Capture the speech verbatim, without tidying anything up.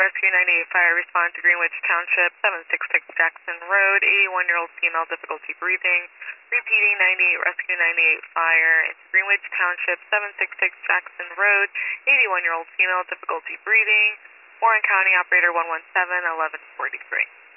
Rescue ninety-eight Fire, respond to Greenwich Township, seven six six Jackson Road, eighty-one-year-old female, difficulty breathing. Repeating, ninety-eight Rescue ninety-eight Fire, into Greenwich Township, seven six six Jackson Road, eighty-one-year-old female, difficulty breathing. Warren County Operator one one seven, eleven forty-three.